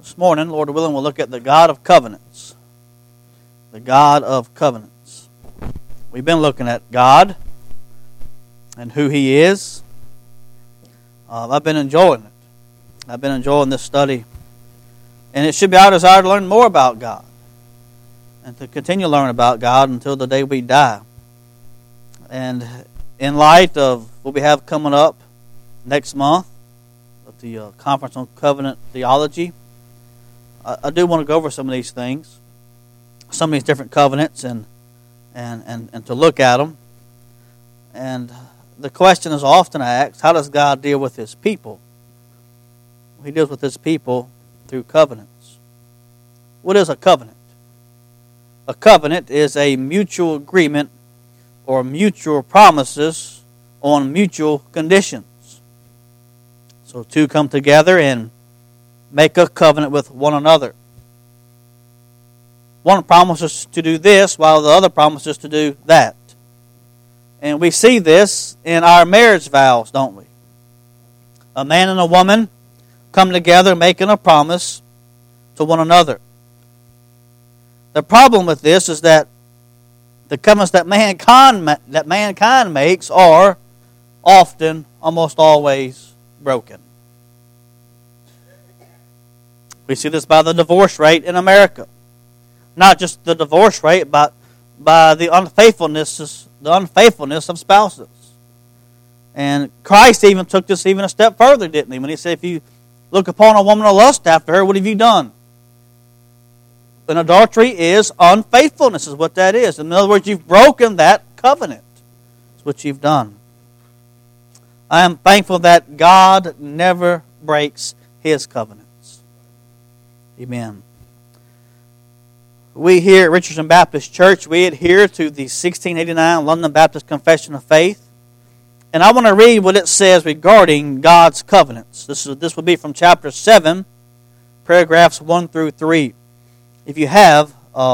This morning, Lord willing, we'll look at the God of covenants. The God of covenants. We've been looking at God and who He is. I've been enjoying it. I've been enjoying this study. And it should be our desire to learn more about God and to continue to learn about God until the day we die. And in light of what we have coming up next month at the Conference on Covenant Theology, I do want to go over some of these things, some of these different covenants, and to look at them. And the question is often asked, how does God deal with His people? He deals with His people through covenants. What is a covenant? A covenant is a mutual agreement or mutual promises on mutual conditions. So two come together and make a covenant with one another. One promises to do this while the other promises to do that. And we see this in our marriage vows, don't we? A man and a woman come together making a promise to one another. The problem with this is that the covenants that mankind makes are often, almost always, broken. We see this by the divorce rate in America. Not just the divorce rate, but by the unfaithfulness of spouses. And Christ even took this even a step further, didn't He? When He said, if you look upon a woman and lust after her, what have you done? And adultery is unfaithfulness, is what that is. In other words, you've broken that covenant. That's what you've done. I am thankful that God never breaks His covenants. Amen. We here at Richardson Baptist Church, we adhere to the 1689 London Baptist Confession of Faith. And I want to read what it says regarding God's covenants. This will be from chapter 7, paragraphs 1 through 3. If you have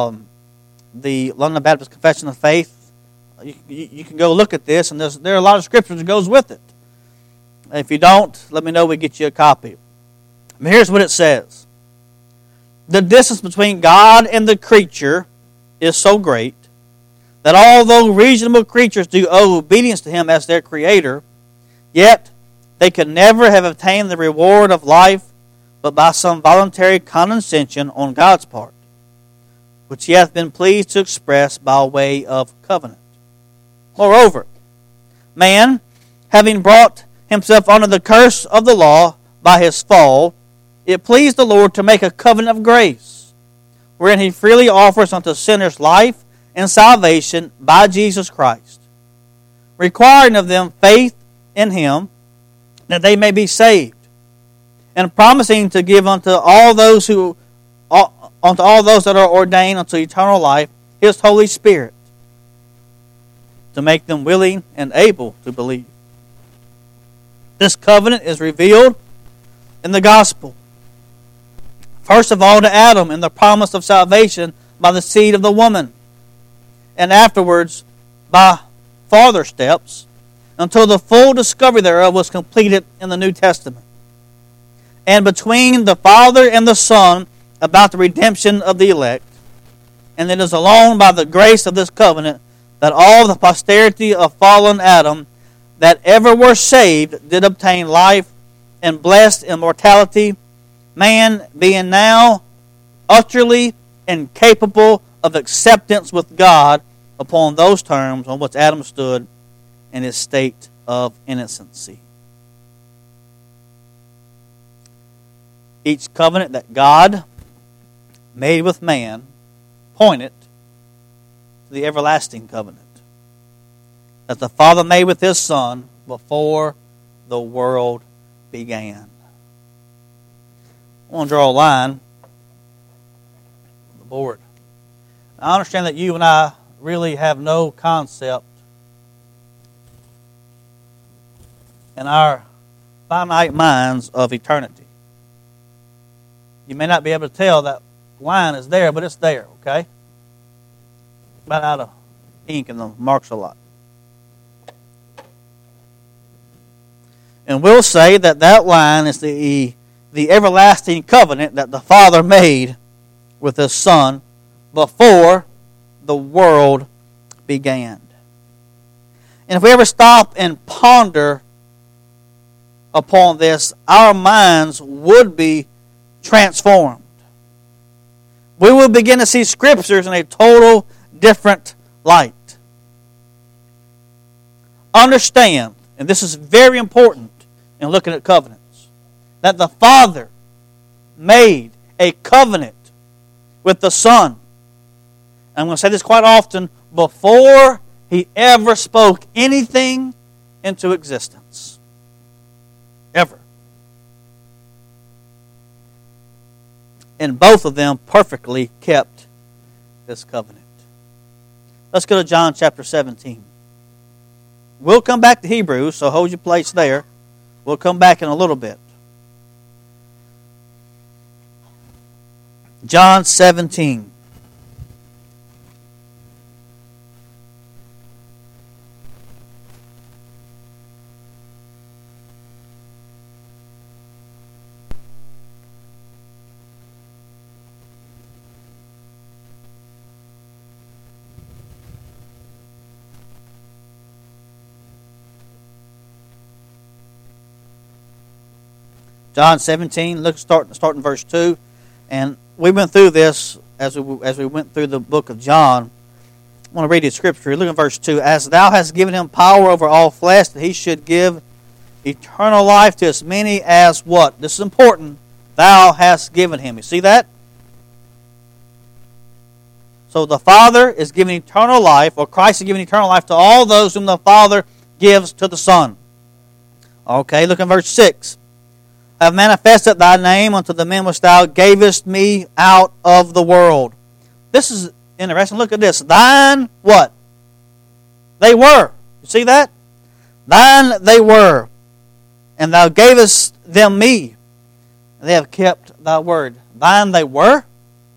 the London Baptist Confession of Faith, you can go look at this, and there are a lot of scriptures that goes with it. If you don't, let me know, we get you a copy. But here's what it says. The distance between God and the creature is so great that although reasonable creatures do owe obedience to Him as their Creator, yet they could never have obtained the reward of life but by some voluntary condescension on God's part, which He hath been pleased to express by way of covenant. Moreover, man, having brought himself under the curse of the law by his fall, it pleased the Lord to make a covenant of grace, wherein He freely offers unto sinners life and salvation by Jesus Christ, requiring of them faith in Him, that they may be saved, and promising to give unto all those that are ordained unto eternal life His Holy Spirit, to make them willing and able to believe. This covenant is revealed in the gospel. First of all to Adam in the promise of salvation by the seed of the woman, and afterwards by farther steps until the full discovery thereof was completed in the New Testament. And between the Father and the Son about the redemption of the elect. And it is alone by the grace of this covenant that all the posterity of fallen Adam that ever were saved did obtain life and blessed immortality, man being now utterly incapable of acceptance with God upon those terms on which Adam stood in his state of innocency. Each covenant that God made with man pointed to the everlasting covenant that the Father made with His Son before the world began. I want to draw a line on the board. I understand that you and I really have no concept in our finite minds of eternity. You may not be able to tell that line is there, but it's there, okay? About out of ink and the marks a lot. And we'll say that line is the the everlasting covenant that the Father made with His Son before the world began. And if we ever stop and ponder upon this, our minds would be transformed. We will begin to see Scriptures in a total different light. Understand, and this is very important in looking at covenants, that the Father made a covenant with the Son. I'm going to say this quite often, before He ever spoke anything into existence. Ever. And both of them perfectly kept this covenant. Let's go to John chapter 17. We'll come back to Hebrews, so hold your place there. We'll come back in a little bit. John 17. John 17, look, start in verse 2. And we went through this as we went through the book of John. I want to read the scripture. Look at verse 2. As thou hast given him power over all flesh, that he should give eternal life to as many as what? This is important. Thou hast given him. You see that? So the Father is giving eternal life, or Christ is giving eternal life to all those whom the Father gives to the Son. Okay, look at verse 6. I have manifested thy name unto the men which thou gavest me out of the world. This is interesting. Look at this. Thine what? They were. You see that? Thine they were. And thou gavest them me. And they have kept thy word. Thine they were?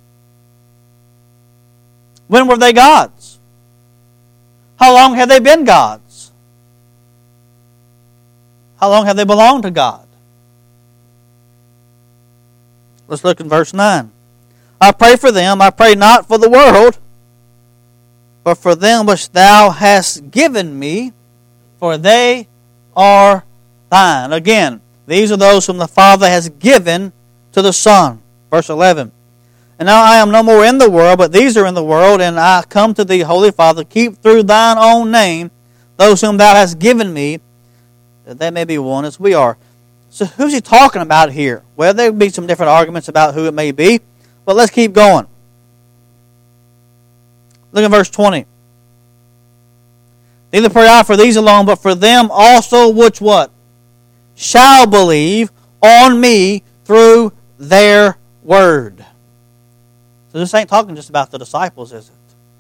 When were they God's? How long have they been God's? How long have they belonged to God? Let's look in verse 9. I pray for them, I pray not for the world, but for them which thou hast given me, for they are thine. Again, these are those whom the Father has given to the Son. Verse 11. And now I am no more in the world, but these are in the world, and I come to thee, Holy Father, keep through thine own name those whom thou hast given me, that they may be one as we are. So who's he talking about here? Well, there will be some different arguments about who it may be, but let's keep going. Look at verse 20. Neither pray I for these alone, but for them also which what? Shall believe on me through their word. So this ain't talking just about the disciples, is it?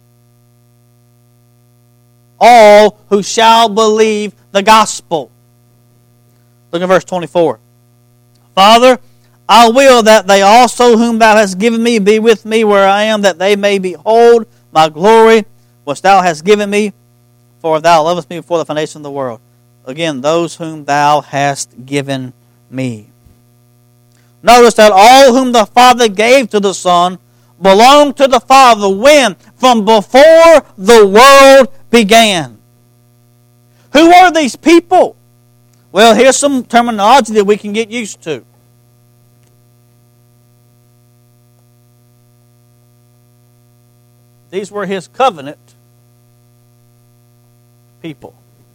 All who shall believe the gospel. Look at verse 24. Father, I will that they also whom thou hast given me be with me where I am, that they may behold my glory, which thou hast given me, for thou lovest me before the foundation of the world. Again, those whom thou hast given me. Notice that all whom the Father gave to the Son belong to the Father when? From before the world began. Who are these people? Well, here's some terminology that we can get used to. These were His covenant people.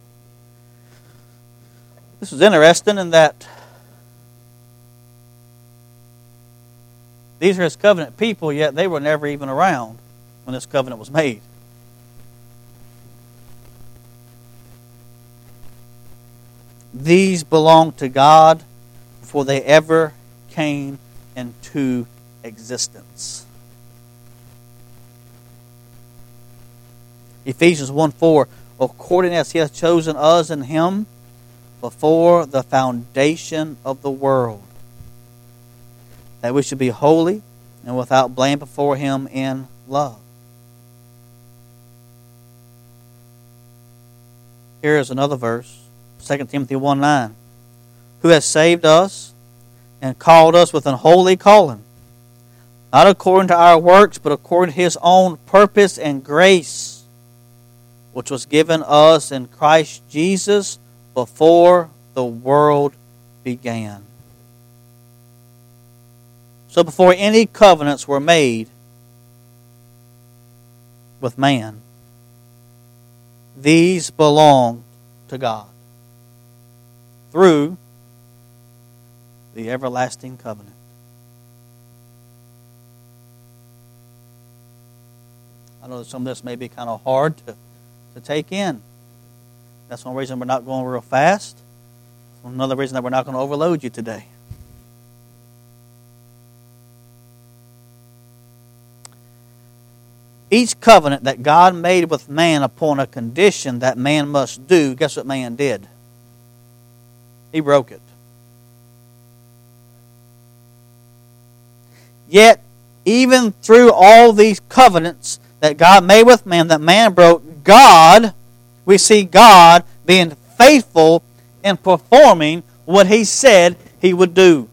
This is interesting in that these are His covenant people, yet they were never even around when this covenant was made. These belong to God before they ever came into existence. Ephesians 1:4, according as He hath chosen us in Him before the foundation of the world, that we should be holy and without blame before Him in love. Here is another verse, 2 Timothy 1:9, who has saved us and called us with an holy calling, not according to our works, but according to His own purpose and grace, which was given us in Christ Jesus before the world began. So before any covenants were made with man, these belonged to God through the everlasting covenant. I know that some of this may be kind of hard to take in. That's one reason we're not going real fast. Another reason that we're not going to overload you today. Each covenant that God made with man upon a condition that man must do, guess what man did? He broke it. Yet, even through all these covenants that God made with man, that man broke, God, we see God being faithful in performing what He said He would do.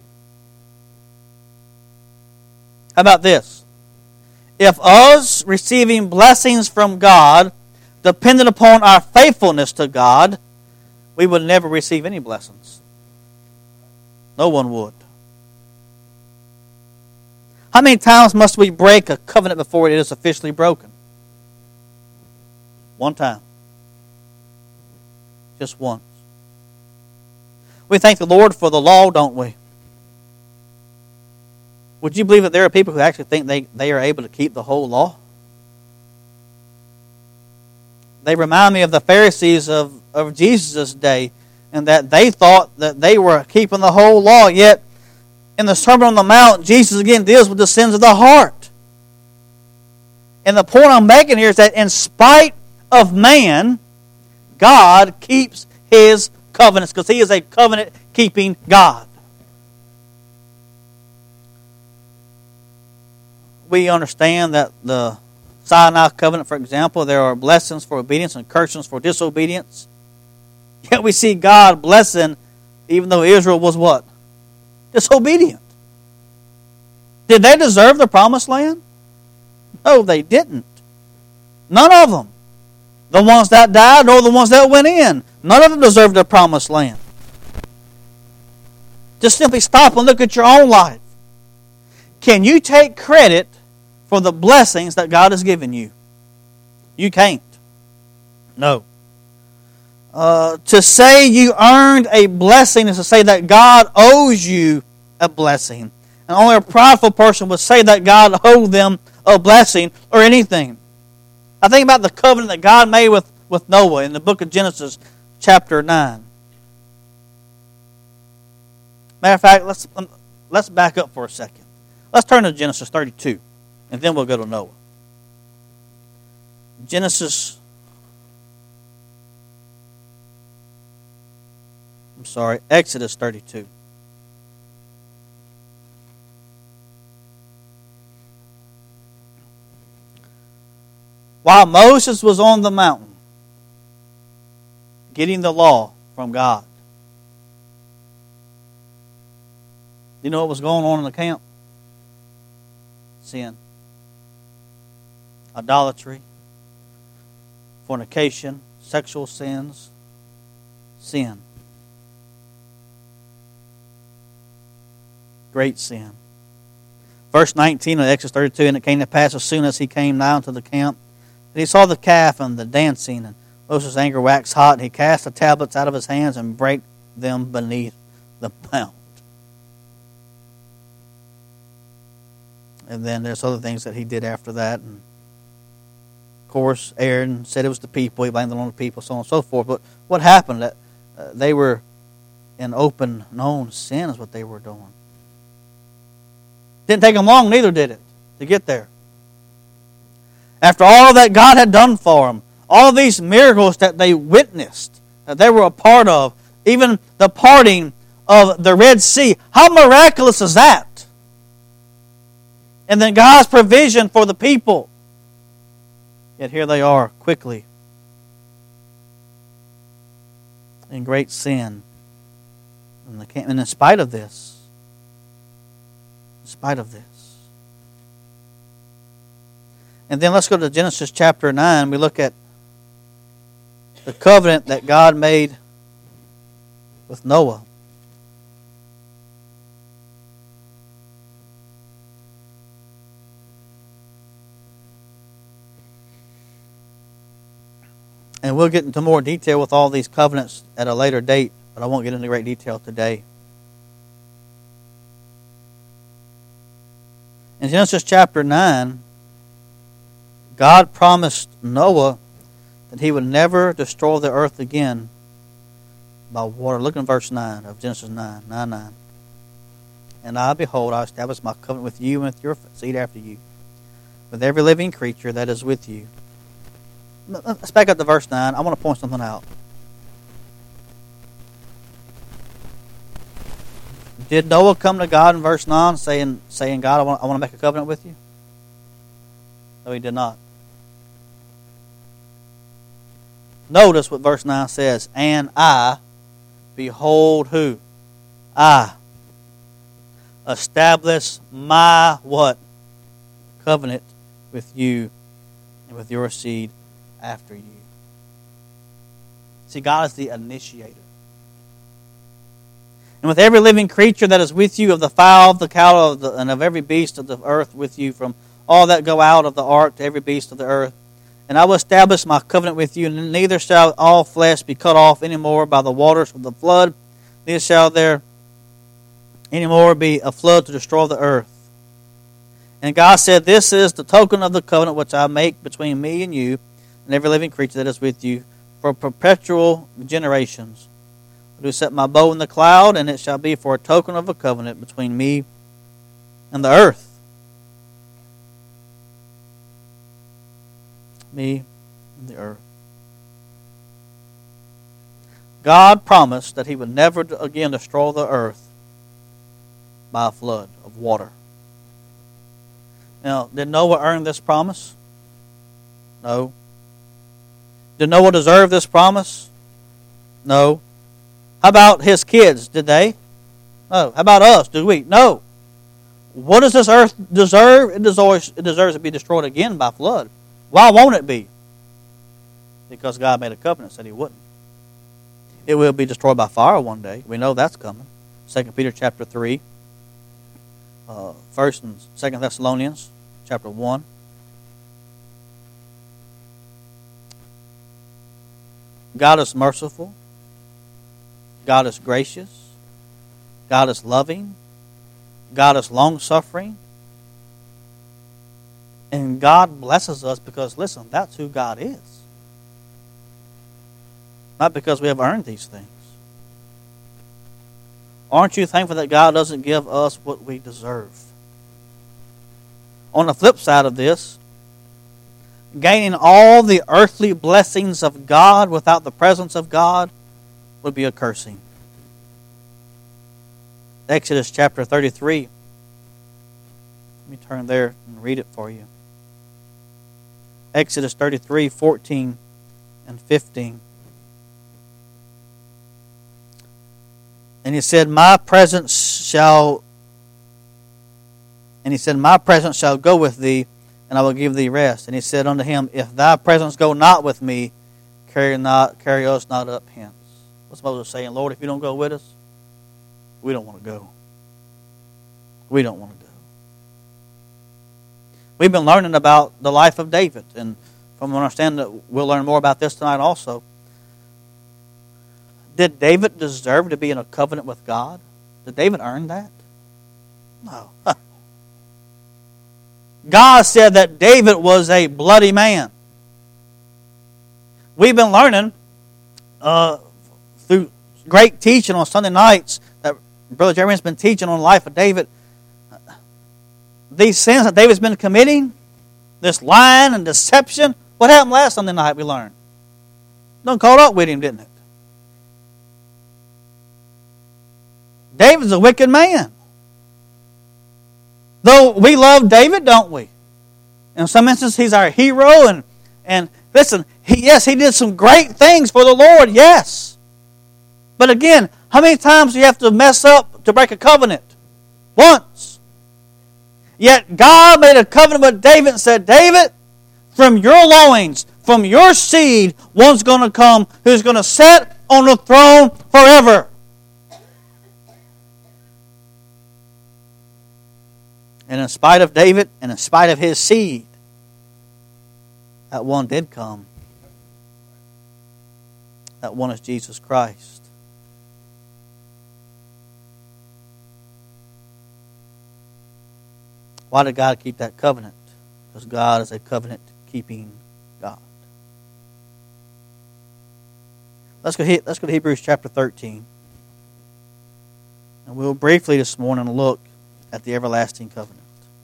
How about this? If us receiving blessings from God depended upon our faithfulness to God, we would never receive any blessings. No one would. How many times must we break a covenant before it is officially broken? One time. Just once. We thank the Lord for the law, don't we? Would you believe that there are people who actually think they are able to keep the whole law? They remind me of the Pharisees of Jesus' day, and that they thought that they were keeping the whole law, yet in the Sermon on the Mount, Jesus again deals with the sins of the heart. And the point I'm making here is that in spite of man, God keeps His covenants, because He is a covenant-keeping God. We understand that the Sinai covenant, for example, there are blessings for obedience and curses for disobedience. Yet we see God blessing even though Israel was what? Disobedient. Did they deserve the promised land? No, they didn't. None of them. The ones that died or the ones that went in. None of them deserved the promised land. Just simply stop and look at your own life. Can you take credit for the blessings that God has given you? You can't. No. To say you earned a blessing is to say that God owes you a blessing. And only a prideful person would say that God owed them a blessing or anything. I think about the covenant that God made with Noah in the book of Genesis chapter 9. Matter of fact, let's back up for a second. Let's turn to Genesis 32, and then we'll go to Noah. Exodus 32. While Moses was on the mountain, getting the law from God, you know what was going on in the camp? Sin. Idolatry. Fornication. Sexual sins. Sin. Great sin. Verse 19 of Exodus 32, and it came to pass as soon as he came nigh unto the camp, that he saw the calf and the dancing, and Moses' anger waxed hot, and he cast the tablets out of his hands and brake them beneath the mount. And then there's other things that he did after that. And of course, Aaron said it was the people. He blamed it on the people, so on and so forth. But what happened? That they were in open, known sin is what they were doing. Didn't take them long, neither did it, to get there. After all that God had done for them, all of these miracles that they witnessed, that they were a part of, even the parting of the Red Sea, how miraculous is that? And then God's provision for the people. Yet here they are, quickly, in great sin. And in spite of this, in spite of this. And then let's go to Genesis chapter 9. We look at the covenant that God made with Noah. And we'll get into more detail with all these covenants at a later date, but I won't get into great detail today. In Genesis chapter 9, God promised Noah that he would never destroy the earth again by water. Look in verse 9 of Genesis 9:9. And I, behold, I establish my covenant with you and with your seed after you, with every living creature that is with you. Let's back up to verse 9. I want to point something out. Did Noah come to God in verse 9 saying God, I want to make a covenant with you? No, he did not. Notice what verse 9 says. And I, behold who? I establish my what? Covenant with you and with your seed after you. See, God is the initiator. And with every living creature that is with you, of the fowl, of the cow, and of every beast of the earth with you, from all that go out of the ark to every beast of the earth. And I will establish my covenant with you, and neither shall all flesh be cut off any more by the waters of the flood, neither shall there any more be a flood to destroy the earth. And God said, this is the token of the covenant which I make between me and you, and every living creature that is with you, for perpetual generations. I do set my bow in the cloud, and it shall be for a token of a covenant between me and the earth. Me and the earth. God promised that he would never again destroy the earth by a flood of water. Now, did Noah earn this promise? No. Did Noah deserve this promise? No. How about his kids? Did they? No. How about us? Did we? No. What does this earth deserve? It deserves to be destroyed again by flood. Why won't it be? Because God made a covenant and said he wouldn't. It will be destroyed by fire one day. We know that's coming. 2 Peter chapter 3. 1 and 2 Thessalonians chapter 1. God is merciful. God is gracious. God is loving. God is long-suffering. And God blesses us because, listen, that's who God is. Not because we have earned these things. Aren't you thankful that God doesn't give us what we deserve? On the flip side of this, gaining all the earthly blessings of God without the presence of God would be a cursing. Exodus chapter 33. Let me turn there and read it for you. Exodus 33, 14 and 15. And he said, my presence shall go with thee, and I will give thee rest. And he said unto him, if thy presence go not with me, carry us not up hence. What's Moses saying? Lord, if you don't go with us, we don't want to go. We don't want to go. We've been learning about the life of David, and from what I understand, we'll learn more about this tonight also. Did David deserve to be in a covenant with God? Did David earn that? No. God said that David was a bloody man. We've been learning through great teaching on Sunday nights that Brother Jeremy's been teaching on the life of David. These sins that David's been committing, this lying and deception. What happened last Sunday night we learned? Done caught up with him, didn't it? David's a wicked man. Though we love David, don't we? In some instances, he's our hero. And listen, he did some great things for the Lord, yes. But again, how many times do you have to mess up to break a covenant? Once. Yet God made a covenant with David and said, David, from your loins, from your seed, one's going to come who's going to sit on the throne forever. And in spite of David and in spite of his seed, that one did come. That one is Jesus Christ. Why did God keep that covenant? Because God is a covenant-keeping God. Let's go to Hebrews chapter 13. And we'll briefly this morning look at the everlasting covenant.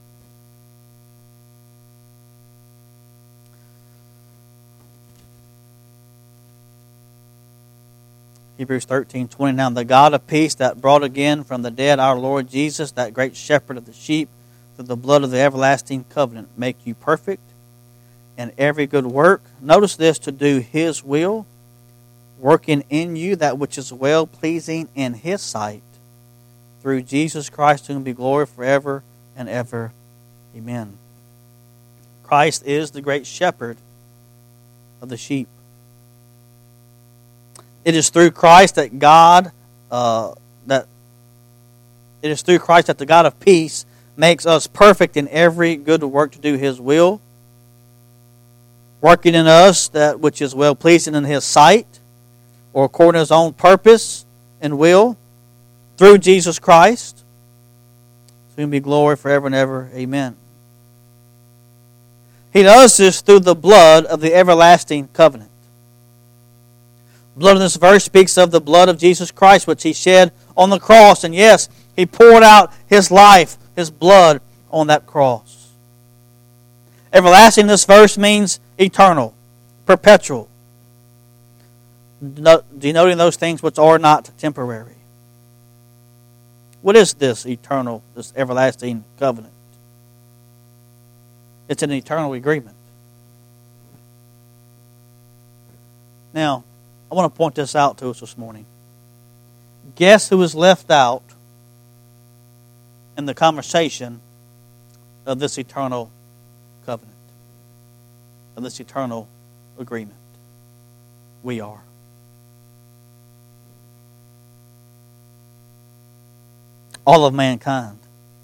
Hebrews 13:20. Now the God of peace that brought again from the dead our Lord Jesus, that great shepherd of the sheep, through the blood of the everlasting covenant, make you perfect in every good work. Notice this, to do His will, working in you that which is well-pleasing in His sight, through Jesus Christ, to whom be glory forever and ever. Amen. Christ is the great shepherd of the sheep. It is through Christ that the God of peace makes us perfect in every good work to do His will, working in us that which is well-pleasing in His sight, or according to His own purpose and will, through Jesus Christ, to whom be glory forever and ever. Amen. He does this through the blood of the everlasting covenant. Blood in this verse speaks of the blood of Jesus Christ, which He shed on the cross. And yes, He poured out His life, His blood on that cross. Everlasting in this verse means eternal, perpetual, denoting those things which are not temporary. What is this eternal, this everlasting covenant? It's an eternal agreement. Now, I want to point this out to us this morning. Guess who was left out in the conversation of this eternal covenant, of this eternal agreement? We are. All of mankind.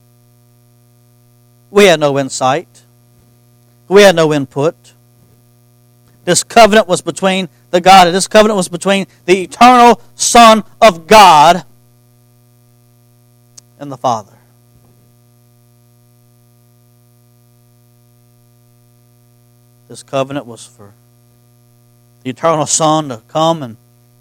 We had no insight. We had no input. This covenant was between the God. This covenant was between the eternal Son of God and the Father. This covenant was for the eternal Son to come and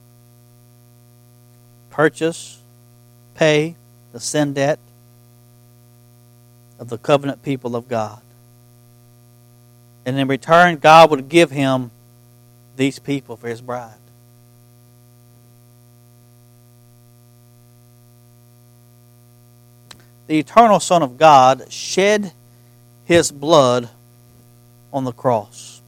purchase, pay the sin debt of the covenant people of God. And in return, God would give Him these people for His bride. The eternal Son of God shed His blood on the cross.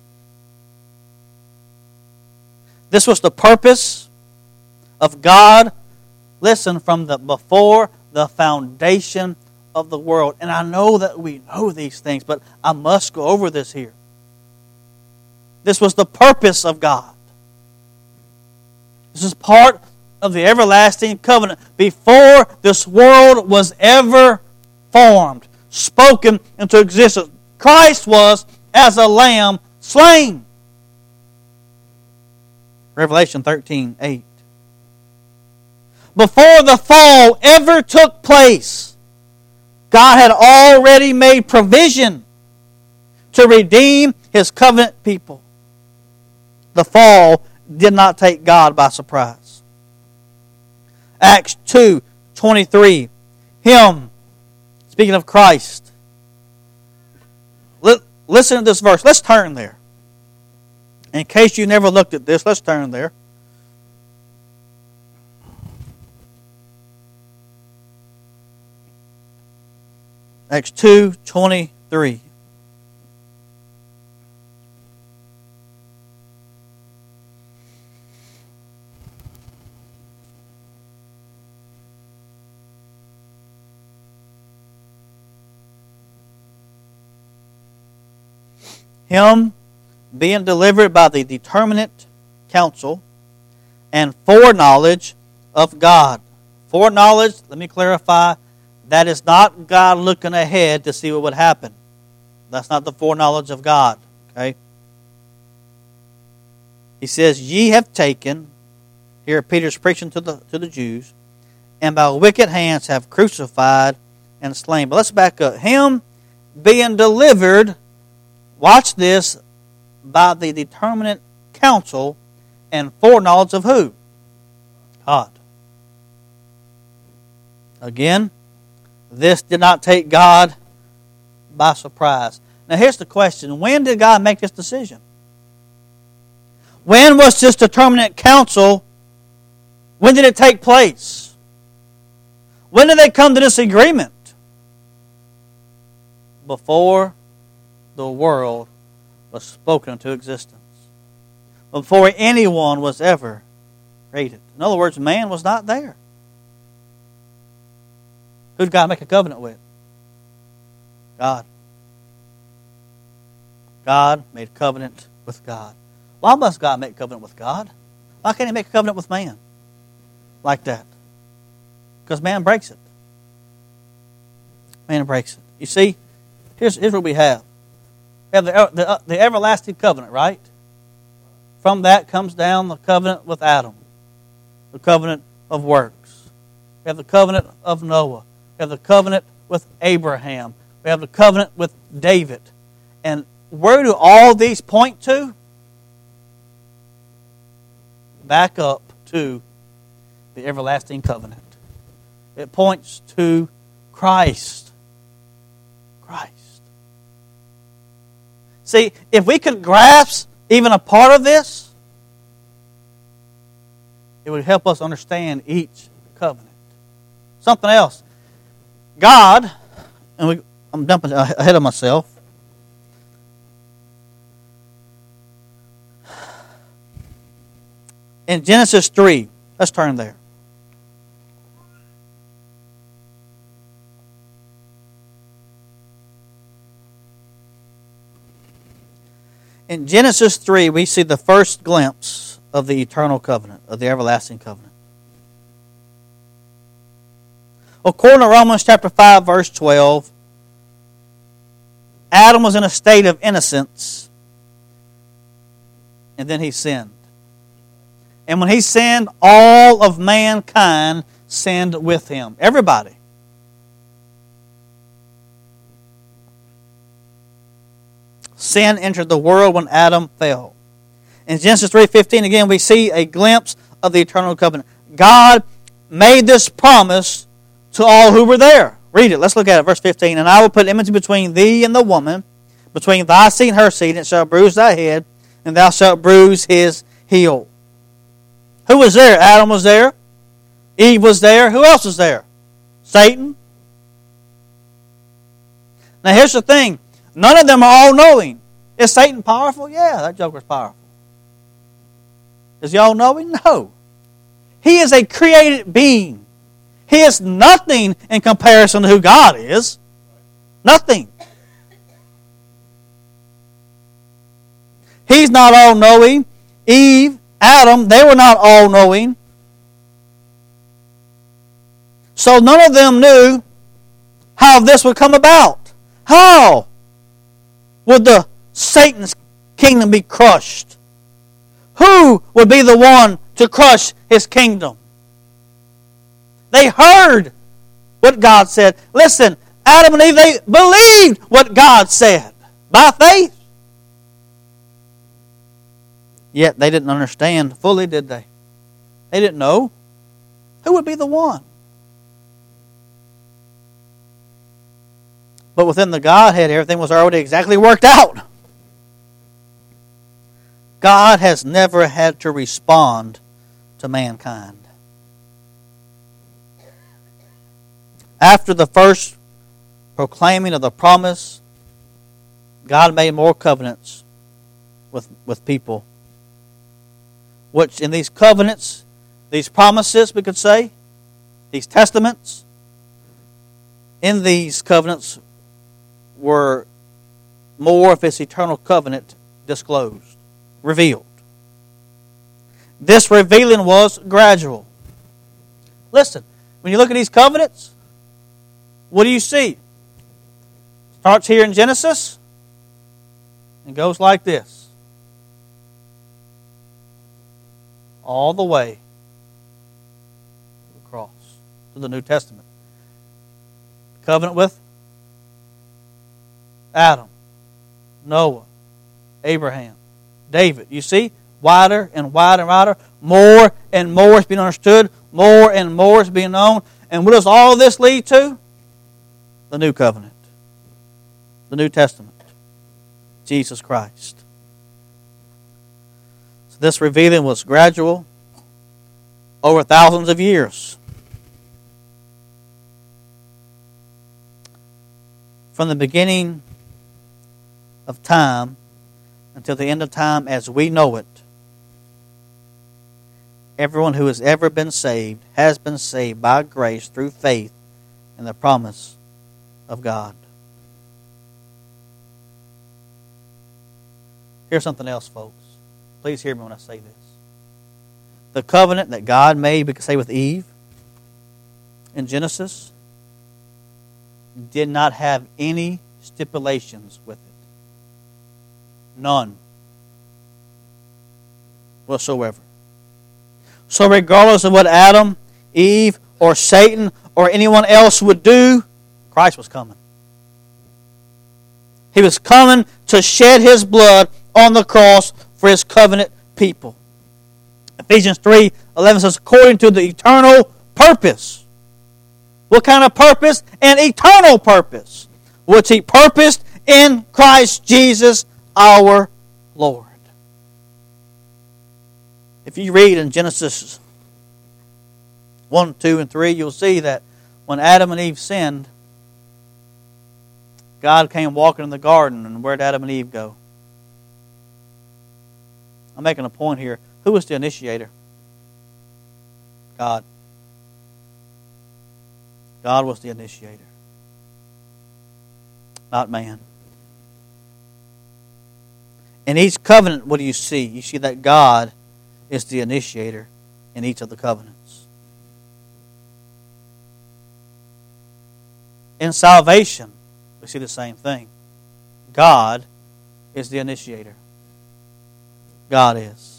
This was the purpose of God, listen, from before the foundation of the world. And I know that we know these things, but I must go over this here. This was the purpose of God. This is part of the everlasting covenant. Before this world was ever formed, spoken into existence, Christ was as a lamb slain. Revelation 13:8. Before the fall ever took place, God had already made provision to redeem His covenant people. The fall did not take God by surprise. Acts 2:23. Him, speaking of Christ. Listen to this verse. Let's turn there. In case you never looked at this, let's turn there. Acts 2:23. Him being delivered by the determinate counsel and foreknowledge of God. Foreknowledge, let me clarify, that is not God looking ahead to see what would happen. That's not the foreknowledge of God. Okay? He says, ye have taken, here Peter's preaching to the Jews, and by wicked hands have crucified and slain. But let's back up. Him being delivered, watch this, by the determinate counsel and foreknowledge of who? God. Again, this did not take God by surprise. Now here's the question. When did God make this decision? When was this determinate counsel? When did it take place? When did they come to this agreement? Before the world was spoken into existence. Before anyone was ever created. In other words, man was not there. Who did God make a covenant with? God. God made a covenant with God. Why must God make a covenant with God? Why can't He make a covenant with man like that? Because man breaks it. Man breaks it. You see, here's what we have. We have the everlasting covenant, right? From that comes down the covenant with Adam. The covenant of works. We have the covenant of Noah. We have the covenant with Abraham. We have the covenant with David. And where do all these point to? Back up to the everlasting covenant. It points to Christ. Christ. See, if we could grasp even a part of this, it would help us understand each covenant. Something else. God, and I'm jumping ahead of myself. In Genesis 3, let's turn there. In Genesis 3, we see the first glimpse of the eternal covenant, of the everlasting covenant. According to Romans chapter 5, verse 12, Adam was in a state of innocence, and then he sinned. And when he sinned, all of mankind sinned with him. Everybody. Sin entered the world when Adam fell. In Genesis 3:15, again, we see a glimpse of the eternal covenant. God made this promise to all who were there. Read it. Let's look at it. Verse 15. And I will put enmity between thee and the woman, between thy seed and her seed, and it shall bruise thy head, and thou shalt bruise his heel. Who was there? Adam was there. Eve was there. Who else was there? Satan. Now here's the thing. None of them are all-knowing. Is Satan powerful? Yeah, that joker's powerful. Is he all-knowing? No. He is a created being. He is nothing in comparison to who God is. Nothing. He's not all-knowing. Eve, Adam, they were not all-knowing. So none of them knew how this would come about. How would the Satan's kingdom be crushed? Who would be the one to crush his kingdom? They heard what God said. Listen, Adam and Eve, they believed what God said by faith. Yet they didn't understand fully, did they? They didn't know. Who would be the one? But within the Godhead, everything was already exactly worked out. God has never had to respond to mankind. After the first proclaiming of the promise, God made more covenants with people. Which in these covenants, these promises, we could say, these testaments, in these covenants were more of His eternal covenant disclosed, revealed. This revealing was gradual. Listen, when you look at these covenants, what do you see? Starts here in Genesis and goes like this. All the way to the cross, to the New Testament. Covenant with Adam, Noah, Abraham, David. You see? Wider and wider and wider. More and more is being understood. More and more is being known. And what does all this lead to? The New Covenant. The New Testament. Jesus Christ. So this revealing was gradual over thousands of years. From the beginning of time until the end of time as we know it, everyone who has ever been saved has been saved by grace through faith in the promise of God. Here's something else, folks. Please hear me when I say this. The covenant that God made, we could say with Eve in Genesis, did not have any stipulations with it. None whatsoever. So regardless of what Adam, Eve, or Satan, or anyone else would do, Christ was coming. He was coming to shed His blood on the cross for His covenant people. Ephesians 3:11 says, according to the eternal purpose. What kind of purpose? An eternal purpose, which He purposed in Christ Jesus our Lord. If you read in Genesis 1, 2, and 3, you'll see that when Adam and Eve sinned, God came walking in the garden, and where did Adam and Eve go? I'm making a point here. Who was the initiator? God. God was the initiator, not man. In each covenant, what do you see? You see that God is the initiator in each of the covenants. In salvation, we see the same thing. God is the initiator. God is.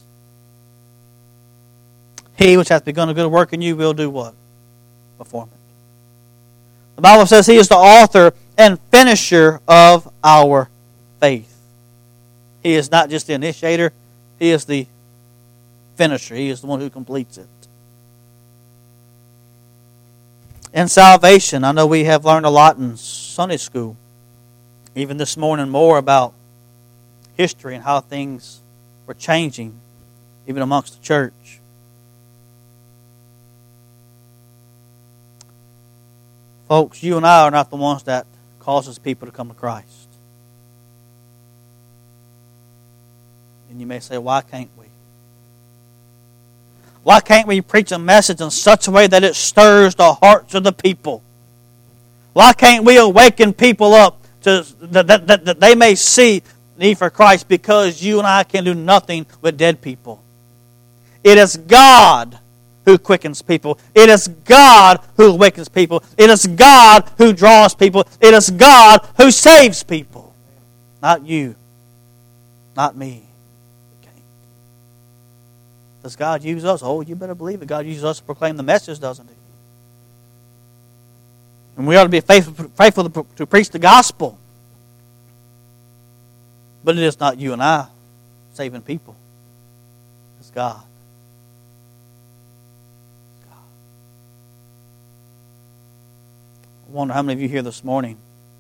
He which hath begun a good work in you will do what? Perform it. The Bible says He is the author and finisher of our faith. He is not just the initiator, He is the finisher. He is the one who completes it. In salvation, I know we have learned a lot in Sunday school, even this morning more about history and how things were changing, even amongst the church. Folks, you and I are not the ones that causes people to come to Christ. And you may say, why can't we? Why can't we preach a message in such a way that it stirs the hearts of the people? Why can't we awaken people up to that they may see the need for Christ? Because you and I can do nothing with dead people. It is God who quickens people. It is God who awakens people. It is God who draws people. It is God who saves people. Not you. Not me. Does God use us? Oh, you better believe it. God uses us to proclaim the message, doesn't He? And we ought to be faithful to preach the gospel. But it is not you and I saving people. It's God. I wonder how many of you here this morning,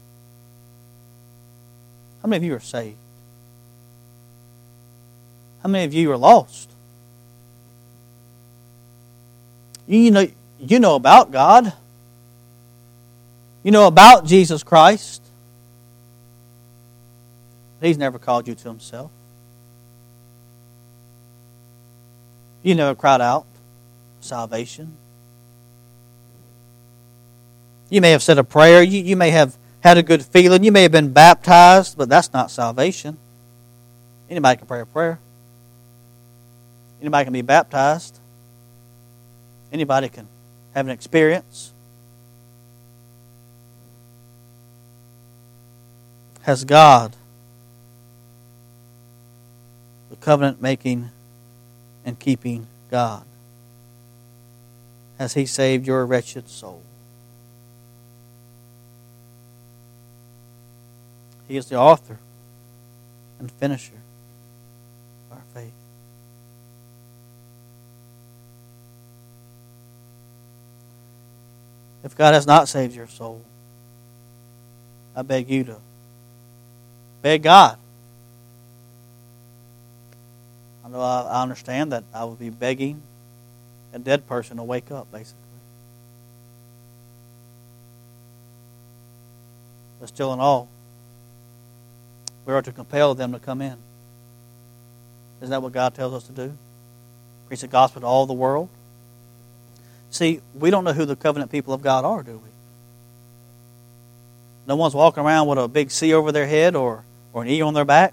how many of you are saved? How many of you are lost? You know about God. You know about Jesus Christ. He's never called you to Himself. You never cried out salvation. You may have said a prayer. You may have had a good feeling. You may have been baptized, but that's not salvation. Anybody can pray a prayer. Anybody can be baptized. Anybody can have an experience. Has God, the covenant-making and keeping God, has He saved your wretched soul? He is the author and finisher of our faith. If God has not saved your soul, I beg you to beg God. I know I understand that I would be begging a dead person to wake up, basically. But still in all, we are to compel them to come in. Isn't that what God tells us to do? Preach the gospel to all the world. See, we don't know who the covenant people of God are, do we? No one's walking around with a big C over their head or an E on their back.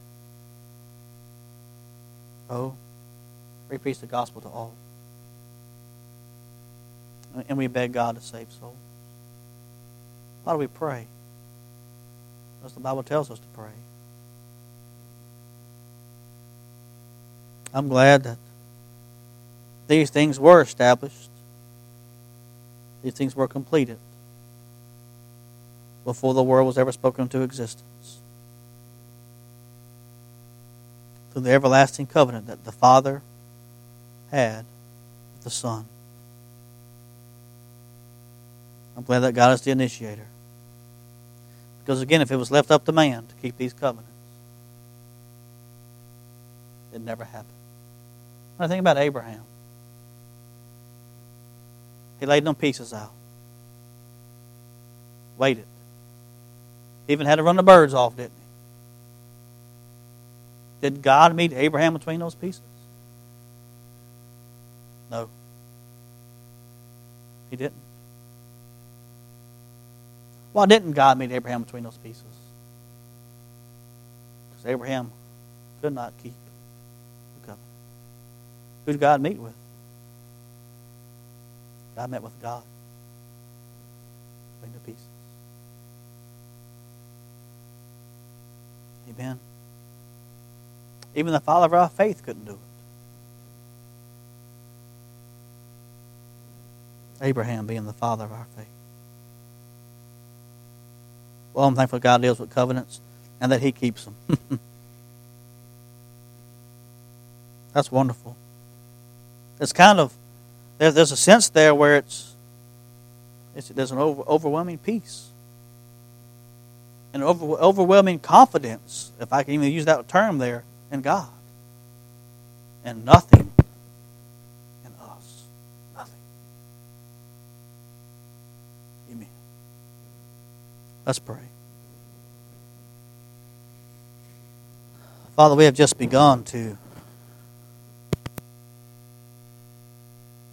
Oh, we preach the gospel to all. And we beg God to save souls. Why do we pray? Because the Bible tells us to pray. I'm glad that these things were established. These things were completed before the world was ever spoken into existence. Through the everlasting covenant that the Father had with the Son. I'm glad that God is the initiator. Because again, if it was left up to man to keep these covenants, it never happened. When I think about Abraham, he laid them pieces out. Waited. Even had to run the birds off, didn't he? Did God meet Abraham between those pieces? No. He didn't. Why didn't God meet Abraham between those pieces? Because Abraham could not keep the covenant. Who did God meet with? God met with God between the pieces. Amen. Even the father of our faith couldn't do it. Abraham being the father of our faith. Well, I'm thankful God deals with covenants and that He keeps them. That's wonderful. It's kind of, there's a sense there where there's an overwhelming peace. An overwhelming confidence, if I can even use that term there, in God. And nothing in us. Nothing. Amen. Let's pray. Father, we have just begun to